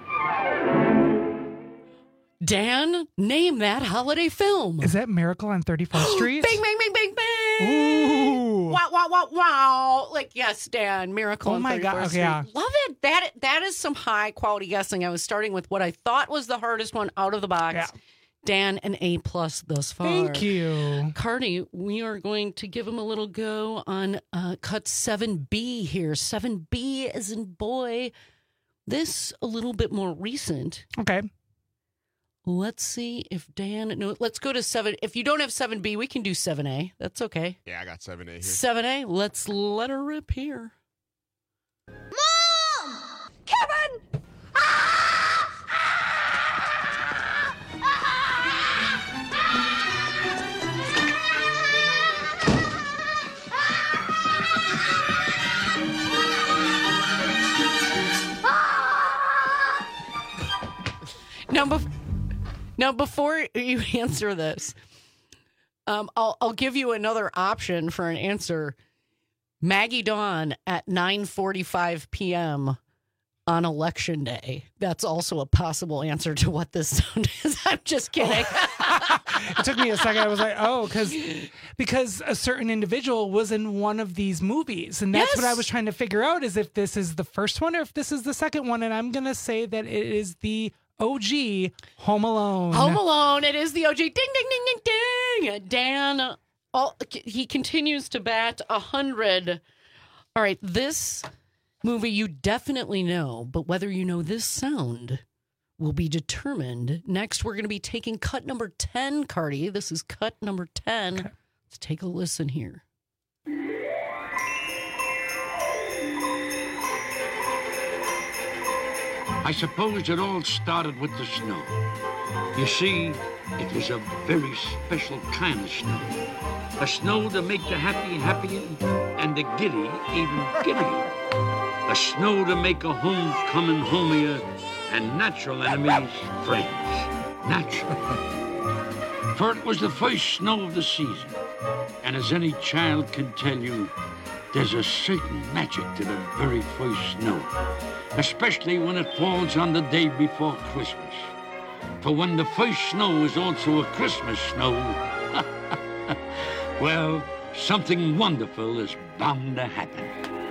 Dan, name that holiday film. Is that Miracle on thirty-fourth Street? Bing, bing, bing, bing, bing. Ooh. Wow, wow, wow, wow. Like, yes, Dan, Miracle Oh on my God, thirty-fourth okay, Street. yeah. Love it. That That is some high quality guessing. I was starting with what I thought was the hardest one out of the box. Yeah. Dan, an A plus thus far. Thank you. Cardi, we are going to give him a little go on uh, cut seven B here. seven B as in boy. This a little bit more recent. Okay. Let's see if Dan... No, let's go to seven. If you don't have seven B, we can do seven A. That's okay. Yeah, I got seven A here. seven A, let's let her rip here. Mom! Kevin! Now, before you answer this, um, I'll I'll give you another option for an answer. Maggie Dawn at nine forty-five p.m. on election day. That's also a possible answer to what this sound is. I'm just kidding. Oh. It took me a second. I was like, oh, because because a certain individual was in one of these movies. And that's Yes. what I was trying to figure out, is if this is the first one or if this is the second one. And I'm going to say that it is the O G Home Alone. Home Alone. It is the O G. Ding, ding, ding, ding, ding. Dan, all, he continues to bat one hundred. All right, this movie you definitely know, but whether you know this sound will be determined. Next, we're going to be taking cut number ten, Cardi. This is cut number ten. Okay. Let's take a listen here. I suppose it all started with the snow. You see, it was a very special kind of snow. A snow to make the happy happier and the giddy even giddier. A snow to make a homecoming homier and natural enemies friends. Natural. For it was the first snow of the season. And as any child can tell you, there's a certain magic to the very first snow. Especially when it falls on the day before Christmas. For when the first snow is also a Christmas snow, well, something wonderful is bound to happen.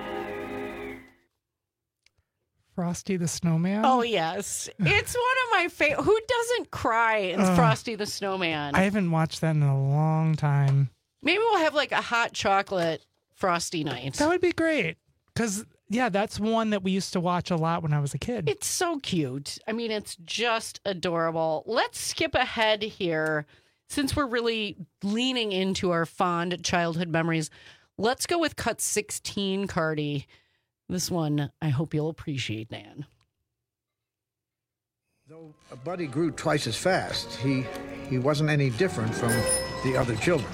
Frosty the Snowman? Oh, yes. It's one of my favorite. Who doesn't cry in uh, Frosty the Snowman? I haven't watched that in a long time. Maybe we'll have like a hot chocolate Frosty night. That would be great. Because, yeah, that's one that we used to watch a lot when I was a kid. It's so cute. I mean, it's just adorable. Let's skip ahead here. Since we're really leaning into our fond childhood memories, let's go with cut sixteen, Cardi. This one, I hope you'll appreciate, Dan. Though Buddy grew twice as fast, he he wasn't any different from the other children.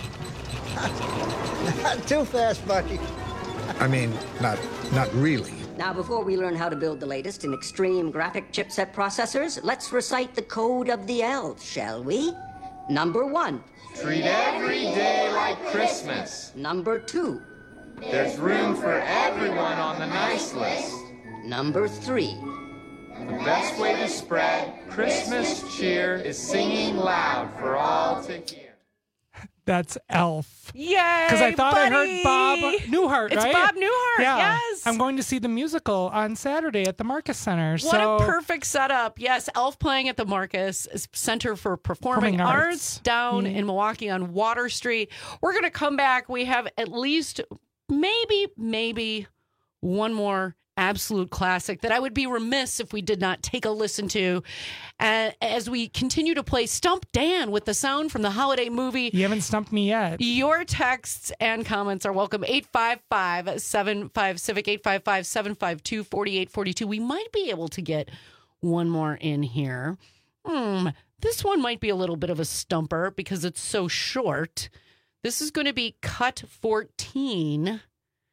Not too fast, Buddy. I mean, not not really. Now, before we learn how to build the latest in extreme graphic chipset processors, let's recite the code of the elves, shall we? Number one. Treat every day like Christmas. Number two. There's room for everyone on the nice list. Number three. The best way to spread Christmas cheer is singing loud for all to hear. That's Elf. Yay! Because I thought buddy. I heard Bob Newhart, it's right? It's Bob Newhart, yeah. yes. I'm going to see the musical on Saturday at the Marcus Center. What so... a perfect setup. Yes, Elf playing at the Marcus Center for Performing, Performing Arts, Arts down mm. in Milwaukee on Water Street. We're going to come back. We have at least maybe, maybe one more absolute classic that I would be remiss if we did not take a listen to uh, as we continue to play Stump Dan with the sound from the holiday movie. You haven't stumped me yet. Your texts and comments are welcome. eight five five, seven five, Civic, eight five five, seven five two, four eight four two. We might be able to get one more in here. Hmm, this one might be a little bit of a stumper because it's so short. This is going to be cut fourteen.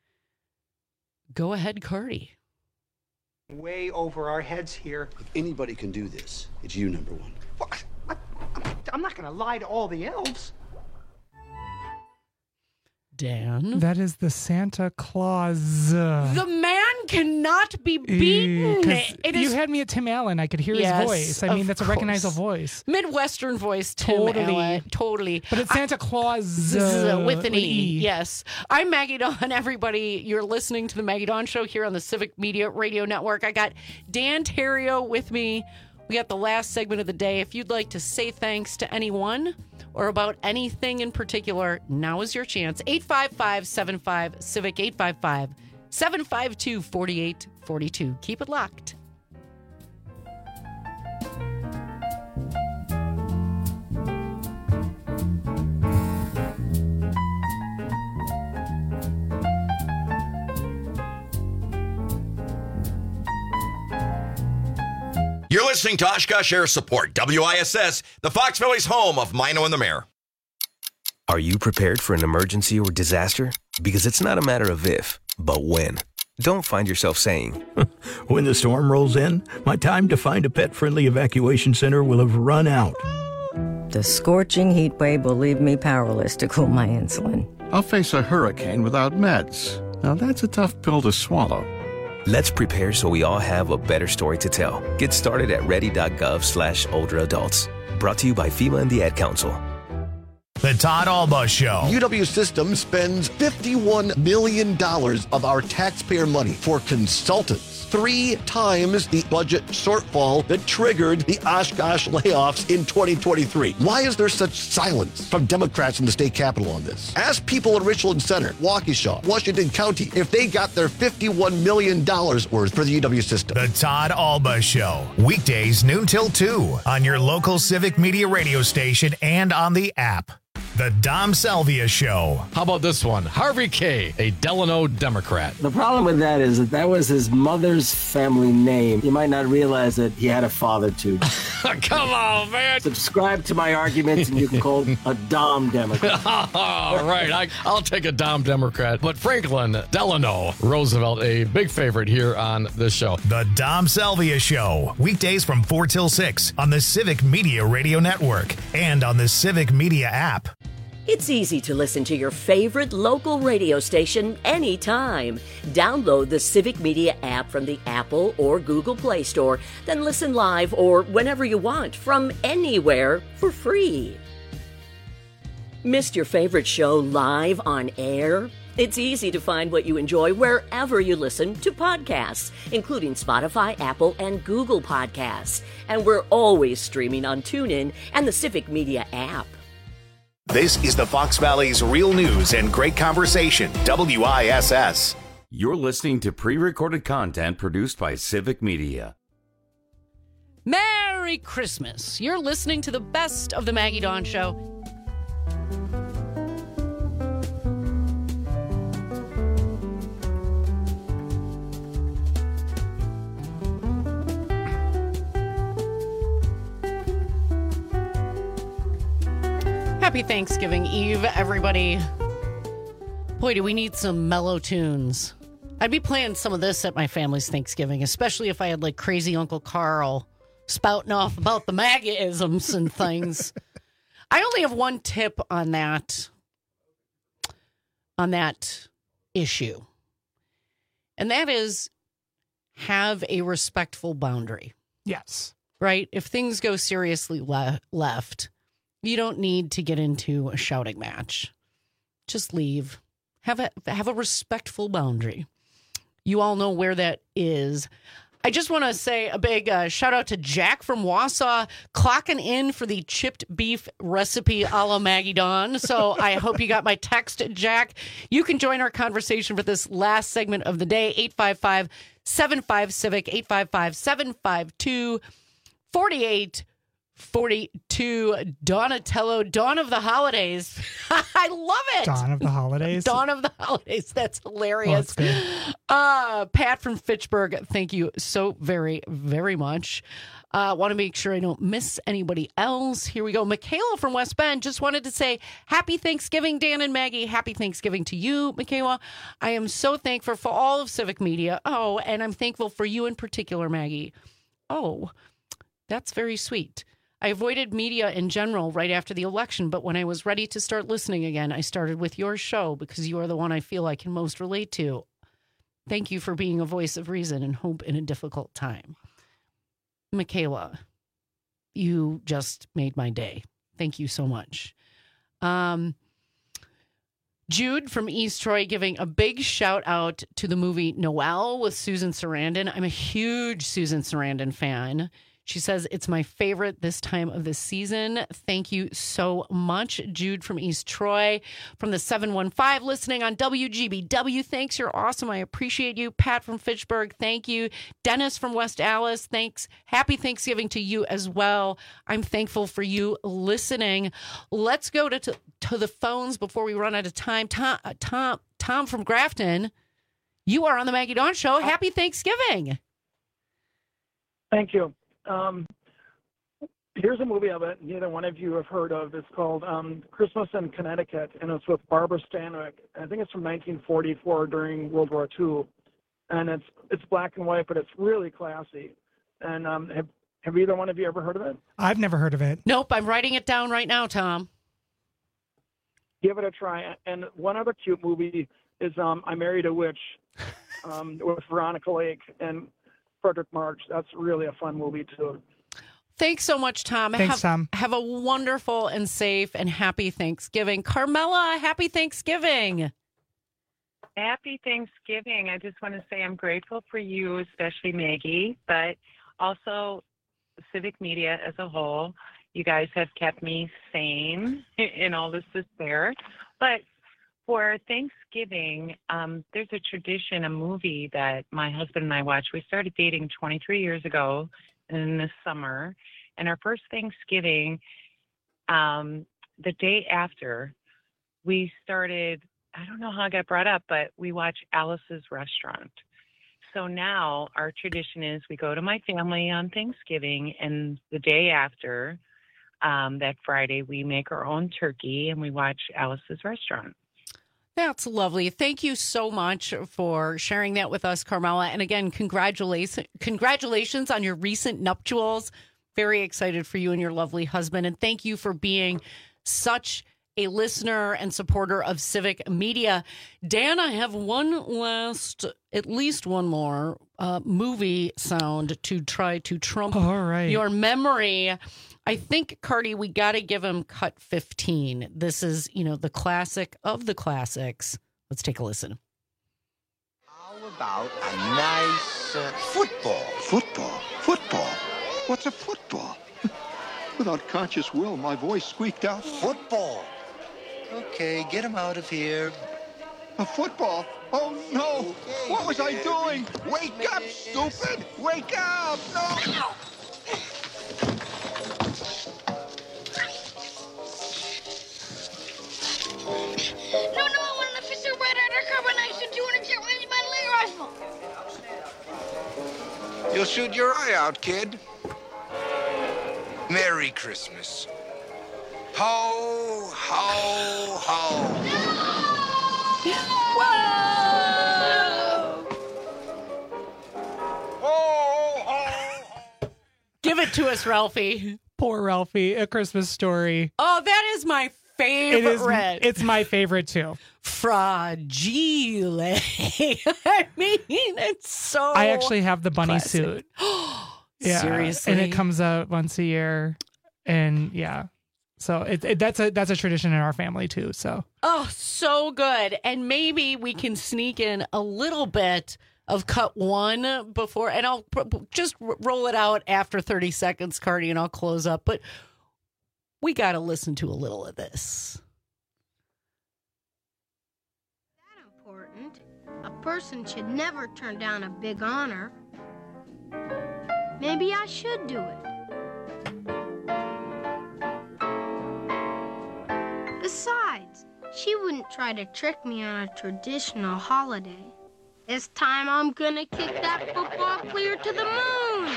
Go ahead, Cardi. Way over our heads here. If anybody can do this, it's you, number one. Well, I, I'm not going to lie to all the elves. Dan? That is the Santa Claus. The man cannot be beaten. It you is... had me at Tim Allen. I could hear yes, his voice. I mean, that's course. a recognizable voice. Midwestern voice, Tim totally. Allen. Totally. But it's Santa I, Claus. Uh, with an with E. e. Yes. I'm Maggie Dawn, everybody. You're listening to the Maggie Dawn Show here on the Civic Media Radio Network. I got Dan Terrio with me. We got the last segment of the day. If you'd like to say thanks to anyone or about anything in particular, now is your chance. eight five five, seven five, Civic, eight five five, seven five two, four eight four two. Keep it locked. You're listening to Oshkosh Air Support, W I S S, the Fox Valley's home of Mino and the Mayor. Are you prepared for an emergency or disaster? Because it's not a matter of if, but when. Don't find yourself saying, when the storm rolls in, my time to find a pet-friendly evacuation center will have run out. The scorching heat wave will leave me powerless to cool my insulin. I'll face a hurricane without meds. Now that's a tough pill to swallow. Let's prepare so we all have a better story to tell. Get started at ready.gov slash older adults. Brought to you by FEMA and the Ad Council. The Todd Alba Show. U W Systems spends fifty-one million dollars of our taxpayer money for consultants. Three times the budget shortfall that triggered the Oshkosh layoffs in twenty twenty-three. Why is there such silence from Democrats in the state capitol on this? Ask people in Richland Center, Waukesha, Washington County, if they got their fifty-one million dollars worth for the U W system. The Todd Alba Show. Weekdays noon till two on your local Civic Media radio station and on the app. The Dom Salvia Show. How about this one? Harvey K., a Delano Democrat. The problem with that is that that was his mother's family name. You might not realize that he had a father, too. Come on, man. Subscribe to my arguments and you can call him a Dom Democrat. All right, I, I'll take a Dom Democrat. But Franklin Delano Roosevelt, a big favorite here on this show. The Dom Salvia Show. Weekdays from four till six on the Civic Media Radio Network and on the Civic Media app. It's easy to listen to your favorite local radio station anytime. Download the Civic Media app from the Apple or Google Play Store, then listen live or whenever you want from anywhere for free. Missed your favorite show live on air? It's easy to find what you enjoy wherever you listen to podcasts, including Spotify, Apple, and Google Podcasts. And we're always streaming on TuneIn and the Civic Media app. This is the Fox Valley's real news and great conversation, W I S S. You're listening to pre-recorded content produced by Civic Media. Merry Christmas. You're listening to the best of the Maggie Dawn Show. Happy Thanksgiving Eve, everybody. Boy, do we need some mellow tunes. I'd be playing some of this at my family's Thanksgiving, especially if I had like crazy Uncle Carl spouting off about the MAGA-isms and things. I only have one tip on that, on that issue. And that is have a respectful boundary. Yes. Right? If things go seriously le- left, you don't need to get into a shouting match. Just leave. Have a have a respectful boundary. You all know where that is. I just want to say a big uh, shout out to Jack from Wausau, clocking in for the chipped beef recipe a la Maggie Dawn. So I hope you got my text, Jack. You can join our conversation for this last segment of the day, eight five five, seven five, CIVIC, eight five five, seven five two, four eight forty-two. Donatello, Dawn of the Holidays. I love it. Dawn of the Holidays. Dawn of the Holidays. That's hilarious. Oh, that's uh, Pat from Fitchburg, thank you so very, very much. I uh, want to make sure I don't miss anybody else. Here we go. Michaela from West Bend just wanted to say happy Thanksgiving, Dan and Maggie. Happy Thanksgiving to you, Michaela. I am so thankful for all of Civic Media. Oh, and I'm thankful for you in particular, Maggie. Oh, that's very sweet. I avoided media in general right after the election, but when I was ready to start listening again, I started with your show because you are the one I feel I can most relate to. Thank you for being a voice of reason and hope in a difficult time. Michaela, you just made my day. Thank you so much. Um, Jude from East Troy giving a big shout out to the movie Noelle with Susan Sarandon. I'm a huge Susan Sarandon fan. She says, it's my favorite this time of the season. Thank you so much. Jude from East Troy from the seven one five listening on W G B W. Thanks. You're awesome. I appreciate you. Pat from Fitchburg. Thank you. Dennis from West Allis. Thanks. Happy Thanksgiving to you as well. I'm thankful for you listening. Let's go to, to, to the phones before we run out of time. Tom, Tom, Tom from Grafton, you are on the Maggie Dawn Show. Happy Thanksgiving. Thank you. Um, here's a movie I bet neither one of you have heard of. It's called um, Christmas in Connecticut, and it's with Barbara Stanwyck. I think it's from nineteen forty-four during World War Two, and it's it's black and white, but it's really classy. And um, have Have either one of you ever heard of it? I've never heard of it. Nope, I'm writing it down right now, Tom. Give it a try. And one other cute movie is um, I Married a Witch um, with Veronica Lake and Frederick March. That's really a fun movie, too. Thanks so much, Tom. Thanks, have, Tom. Have a wonderful and safe and happy Thanksgiving. Carmela, happy Thanksgiving. Happy Thanksgiving. I just want to say I'm grateful for you, especially Maggie, but also Civic Media as a whole. You guys have kept me sane in all this despair. But for Thanksgiving, um, there's a tradition, a movie that my husband and I watched. We started dating twenty-three years ago in the summer. And our first Thanksgiving, um, the day after, we started, I don't know how I got brought up, but we watched Alice's Restaurant. So now our tradition is we go to my family on Thanksgiving, and the day after, um, that Friday, we make our own turkey and we watch Alice's Restaurant. That's lovely. Thank you so much for sharing that with us, Carmela. And again, congratulations, congratulations on your recent nuptials. Very excited for you and your lovely husband. And thank you for being such a listener and supporter of Civic Media. Dan, I have one last, at least one more uh, movie sound to try to trump All right. your memory. I think, Cardi, we got to give him cut fifteen. This is, you know, the classic of the classics. Let's take a listen. How about a nice uh, football? Football? Football? What's a football? Without conscious will, my voice squeaked out. Football. Okay, get him out of here. A football? Oh, no! Okay, What was I there. doing? Wake up, stupid! Wake up! No! No, no, I want an officer red undercover knife to two hundred jet by Lee Roswell. You'll shoot your eye out, kid. Merry Christmas. Ho, ho, ho. Whoa! Give it to us, Ralphie. Poor Ralphie, A Christmas Story. Oh, that is my favorite. It is, it's my favorite too. Fragile. I mean, it's so. I actually have the bunny classic. suit. Yeah, Seriously, and it comes out once a year, and yeah, so it, it that's a that's a tradition in our family too. So oh, so good, and maybe we can sneak in a little bit of cut one before, and I'll just roll it out after thirty seconds, Cardi, and I'll close up. But we got to listen to a little of this. That important. A person should never turn down a big honor. Maybe I should do it. Besides, she wouldn't try to trick me on a traditional holiday. This time I'm gonna kick that football clear to the moon!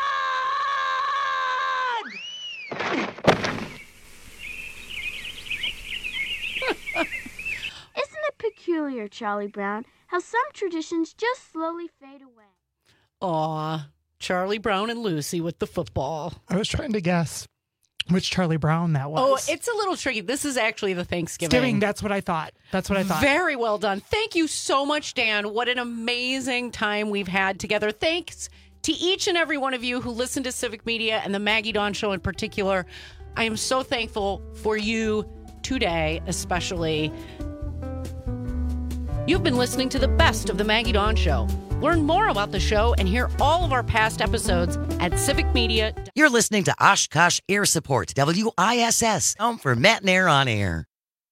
Isn't it peculiar, Charlie Brown, how some traditions just slowly fade away? Aw, Charlie Brown and Lucy with the football. I was trying to guess which Charlie Brown that was. Oh, it's a little tricky. This is actually the Thanksgiving. Thanksgiving, that's what I thought. That's what I thought. Very well done. Thank you so much, Dan. What an amazing time we've had together. Thanks to each and every one of you who listen to Civic Media and the Maggie Dawn Show in particular. I am so thankful for you today, especially. You've been listening to the best of the Maggie Dawn Show. Learn more about the show and hear all of our past episodes at Civic Media. You're listening to Oshkosh Air Support, W I S S, home for Matt and Air on Air.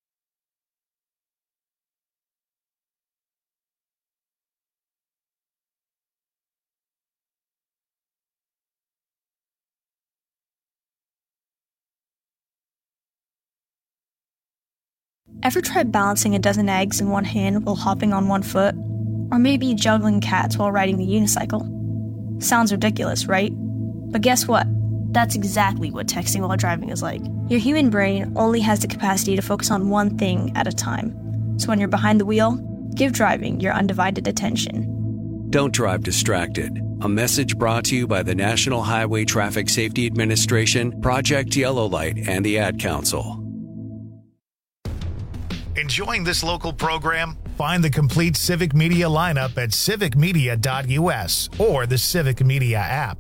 Ever tried balancing a dozen eggs in one hand while hopping on one foot? Or maybe juggling cats while riding a unicycle? Sounds ridiculous, right? But guess what? That's exactly what texting while driving is like. Your human brain only has the capacity to focus on one thing at a time. So when you're behind the wheel, give driving your undivided attention. Don't drive distracted. A message brought to you by the National Highway Traffic Safety Administration, Project Yellow Light, and the Ad Council. Enjoying this local program? Find the complete Civic Media lineup at civic media dot u s or the Civic Media app.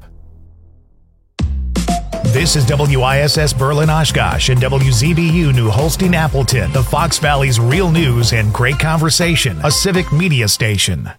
This is W I S S Berlin Oshkosh and W Z B U New Holstein Appleton, the Fox Valley's real news and great conversation, a Civic Media station.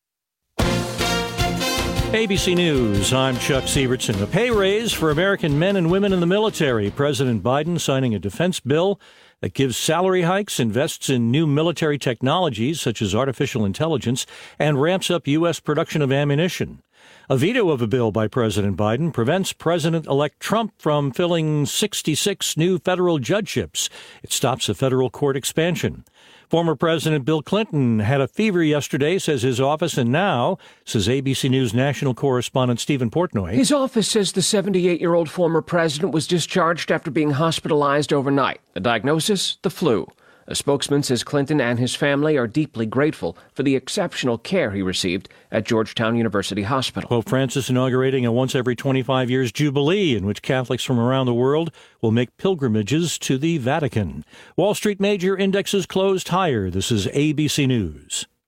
A B C News, I'm Chuck Sievertson. A pay raise for American men and women in the military. President Biden signing a defense bill that gives salary hikes, invests in new military technologies such as artificial intelligence, and ramps up U S production of ammunition. A veto of a bill by President Biden prevents President-elect Trump from filling sixty-six new federal judgeships. It stops a federal court expansion. Former President Bill Clinton had a fever yesterday, says his office, and now, says A B C News national correspondent Stephen Portnoy. His office says the seventy-eight-year-old former president was discharged after being hospitalized overnight. The diagnosis, the flu. A spokesman says Clinton and his family are deeply grateful for the exceptional care he received at Georgetown University Hospital. Pope Francis inaugurating a once every twenty-five years jubilee in which Catholics from around the world will make pilgrimages to the Vatican. Wall Street major indexes closed higher. This is A B C News.